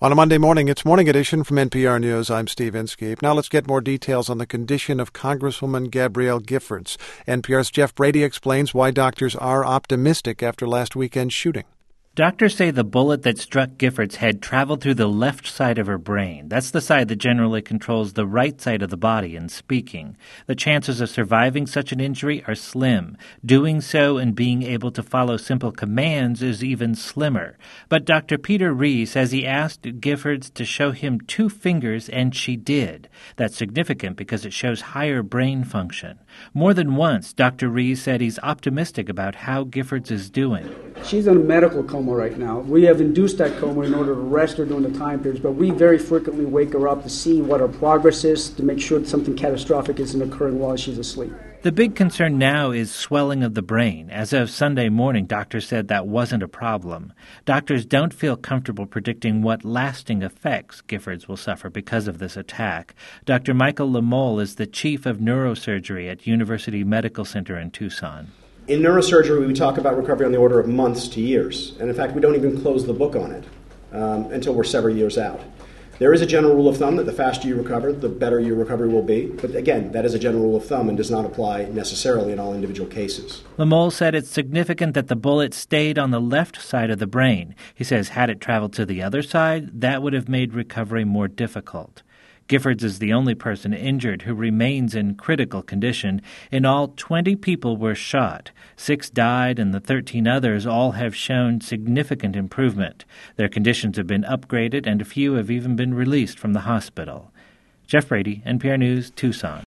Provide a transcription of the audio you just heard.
On a Monday morning, it's Morning Edition from NPR News. I'm Steve Inskeep. Now let's get more details on the condition of Congresswoman Gabrielle Giffords. NPR's Jeff Brady explains why doctors are optimistic after last weekend's shooting. Doctors say the bullet that struck Giffords' head traveled through the left side of her brain. That's the side that generally controls the right side of the body in speaking. The chances of surviving such an injury are slim. Doing so and being able to follow simple commands is even slimmer. But Dr. Peter Rhee says he asked Giffords to show him 2 fingers, and she did. That's significant because it shows higher brain function. More than once, Dr. Rhee said he's optimistic about how Giffords is doing. She's in a medical coma right now. We have induced that coma in order to rest her during the time periods, but we very frequently wake her up to see what her progress is, to make sure that something catastrophic isn't occurring while she's asleep. The big concern now is swelling of the brain. As of Sunday morning, doctors said that wasn't a problem. Doctors don't feel comfortable predicting what lasting effects Giffords will suffer because of this attack. Dr. Michael Lamole is the chief of neurosurgery at University Medical Center in Tucson. In neurosurgery, we talk about recovery on the order of months to years. And in fact, we don't even close the book on it until we're several years out. There is a general rule of thumb that the faster you recover, the better your recovery will be. But again, that is a general rule of thumb and does not apply necessarily in all individual cases. Lamole said it's significant that the bullet stayed on the left side of the brain. He says had it traveled to the other side, that would have made recovery more difficult. Giffords is the only person injured who remains in critical condition. In all, 20 people were shot. 6 died, and the 13 others all have shown significant improvement. Their conditions have been upgraded, and a few have even been released from the hospital. Jeff Brady, NPR News, Tucson.